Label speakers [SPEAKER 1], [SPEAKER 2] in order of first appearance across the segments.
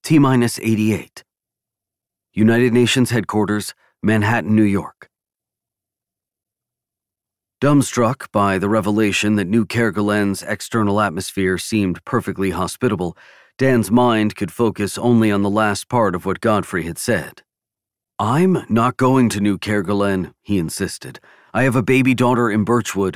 [SPEAKER 1] T-minus 88. United Nations Headquarters, Manhattan, New York. Dumbstruck by the revelation that New Kerguelen's external atmosphere seemed perfectly hospitable, Dan's mind could focus only on the last part of what Godfrey had said. "I'm not going to New Kerguelen," he insisted. "I have a baby daughter in Birchwood."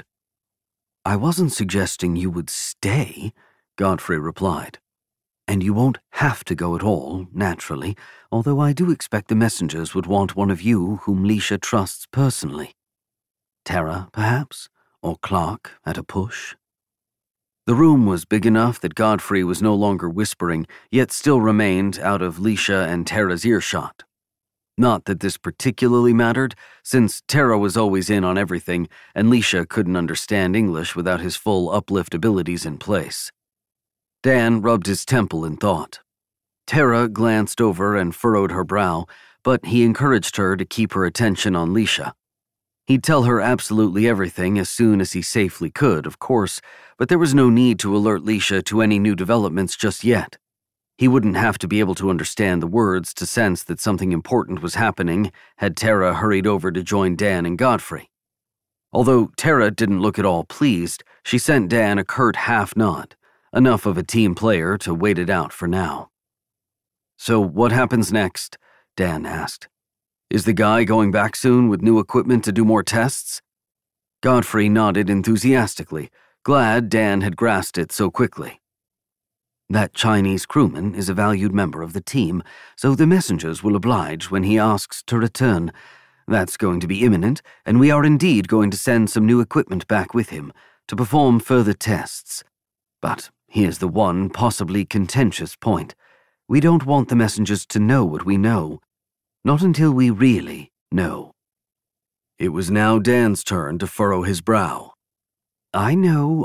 [SPEAKER 1] "I wasn't suggesting you would stay," Godfrey replied. "And you won't have to go at all, naturally, although I do expect the messengers would want one of you whom Leisha trusts personally. Tara, perhaps? Or Clark, at a push?" The room was big enough that Godfrey was no longer whispering, yet still remained out of Leisha and Tara's earshot. Not that this particularly mattered, since Tara was always in on everything, and Leisha couldn't understand English without his full uplift abilities in place. Dan rubbed his temple in thought. Tara glanced over and furrowed her brow, but he encouraged her to keep her attention on Leisha. He'd tell her absolutely everything as soon as he safely could, of course, but there was no need to alert Leisha to any new developments just yet. He wouldn't have to be able to understand the words to sense that something important was happening had Tara hurried over to join Dan and Godfrey. Although Tara didn't look at all pleased, she sent Dan a curt half-nod, enough of a team player to wait it out for now. "So what happens next?" Dan asked. "Is the guy going back soon with new equipment to do more tests?" Godfrey nodded enthusiastically, glad Dan had grasped it so quickly. "That Chinese crewman is a valued member of the team, so the messengers will oblige when he asks to return. That's going to be imminent, and we are indeed going to send some new equipment back with him to perform further tests. But here's the one possibly contentious point. We don't want the messengers to know what we know. Not until we really know." It was now Dan's turn to furrow his brow. I know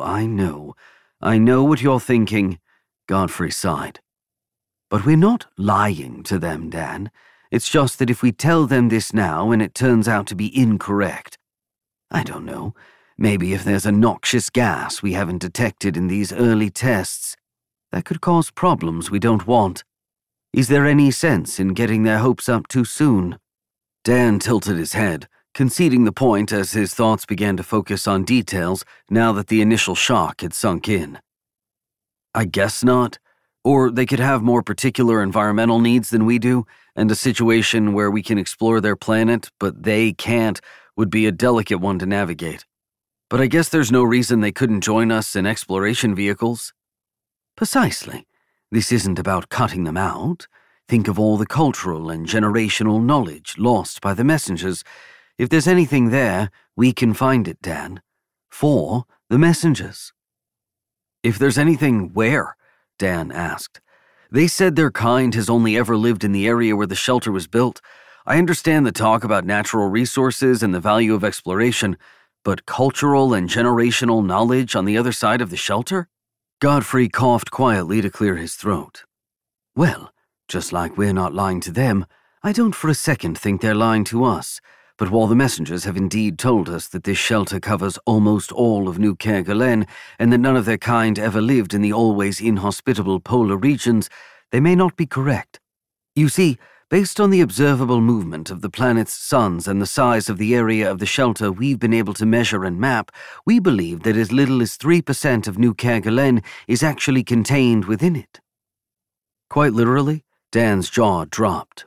[SPEAKER 1] what you're thinking," Godfrey sighed. "But we're not lying to them, Dan. It's just that if we tell them this now and it turns out to be incorrect, I don't know, maybe if there's a noxious gas we haven't detected in these early tests, that could cause problems we don't want. Is there any sense in getting their hopes up too soon?" Dan tilted his head, conceding the point as his thoughts began to focus on details now that the initial shock had sunk in. "I guess not. Or they could have more particular environmental needs than we do, and a situation where we can explore their planet, but they can't, would be a delicate one to navigate. But I guess there's no reason they couldn't join us in exploration vehicles." "Precisely. This isn't about cutting them out. Think of all the cultural and generational knowledge lost by the messengers. If there's anything there, we can find it, Dan. For the messengers." "If there's anything where?" Dan asked. "They said their kind has only ever lived in the area where the shelter was built. I understand the talk about natural resources and the value of exploration, but cultural and generational knowledge on the other side of the shelter?" Godfrey coughed quietly to clear his throat. "Well, just like we're not lying to them, I don't for a second think they're lying to us. But while the messengers have indeed told us that this shelter covers almost all of New Kerguelen and that none of their kind ever lived in the always inhospitable polar regions, they may not be correct. You see, based on the observable movement of the planet's suns and the size of the area of the shelter we've been able to measure and map, we believe that as little as 3% of New Kerguelen is actually contained within it." Quite literally, Dan's jaw dropped.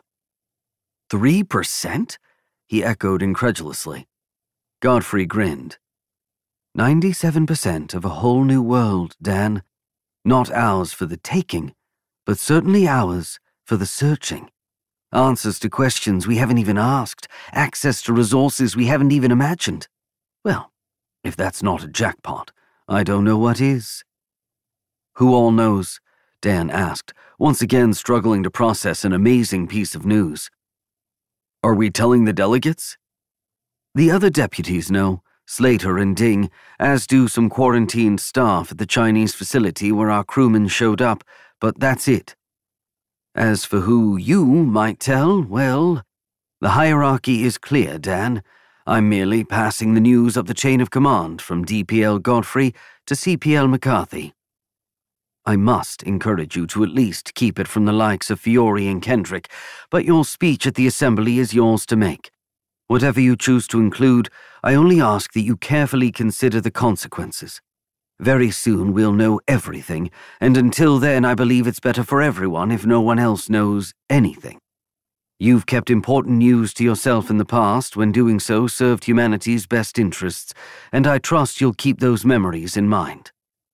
[SPEAKER 1] 3%? He echoed incredulously. Godfrey grinned. 97% of a whole new world, Dan. Not ours for the taking, but certainly ours for the searching. Answers to questions we haven't even asked, access to resources we haven't even imagined. Well, if that's not a jackpot, I don't know what is. "Who all knows?" Dan asked, once again struggling to process an amazing piece of news. "Are we telling the delegates?" "The other deputies know, Slater and Ding, as do some quarantined staff at the Chinese facility where our crewmen showed up, but that's it. As for who you might tell, well, the hierarchy is clear, Dan. I'm merely passing the news up the chain of command from DPL Godfrey to CPL McCarthy." I must encourage you to at least keep it from the likes of Fiore and Kendrick, but your speech at the assembly is yours to make. Whatever you choose to include, I only ask that you carefully consider the consequences. Very soon we'll know everything, and until then I believe it's better for everyone if no one else knows anything. You've kept important news to yourself in the past when doing so served humanity's best interests, and I trust you'll keep those memories in mind.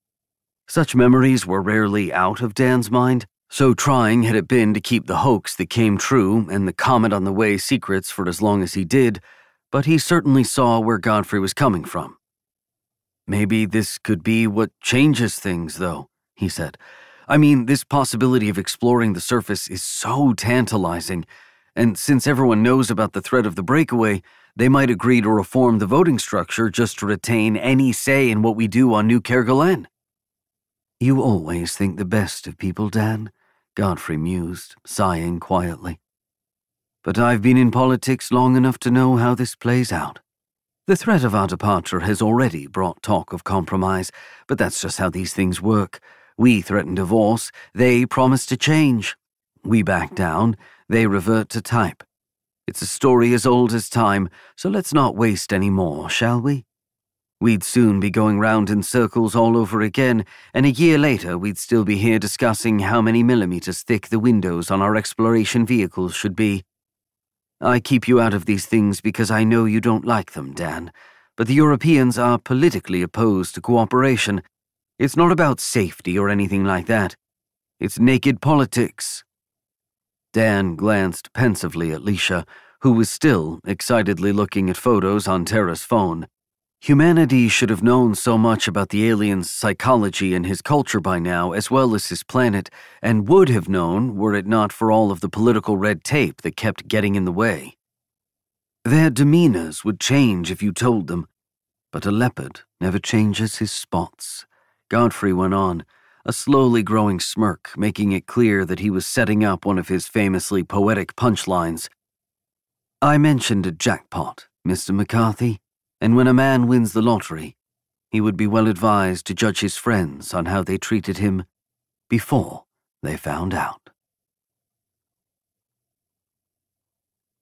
[SPEAKER 1] Such memories were rarely out of Dan's mind, so trying had it been to keep the hoax that came true and the comet on the way secrets for as long as he did, but he certainly saw where Godfrey was coming from. Maybe this could be what changes things, though, he said. I mean, this possibility of exploring the surface is so tantalizing, and since everyone knows about the threat of the breakaway, they might agree to reform the voting structure just to retain any say in what we do on New Kerguelen. You always think the best of people, Dan, Godfrey mused, sighing quietly. But I've been in politics long enough to know how this plays out. The threat of our departure has already brought talk of compromise, but that's just how these things work. We threaten divorce, they promise to change. We back down, they revert to type. It's a story as old as time, so let's not waste any more, shall we? We'd soon be going round in circles all over again, and a year later we'd still be here discussing how many millimeters thick the windows on our exploration vehicles should be. I keep you out of these things because I know you don't like them, Dan, but the Europeans are politically opposed to cooperation. It's not about safety or anything like that. It's naked politics. Dan glanced pensively at Leisha, who was still excitedly looking at photos on Terra's phone. Humanity should have known so much about the alien's psychology and his culture by now, as well as his planet, and would have known were it not for all of the political red tape that kept getting in the way. Their demeanors would change if you told them, but a leopard never changes his spots. Godfrey went on, a slowly growing smirk making it clear that he was setting up one of his famously poetic punchlines. I mentioned a jackpot, Mr. McCarthy. And when a man wins the lottery, he would be well advised to judge his friends on how they treated him before they found out.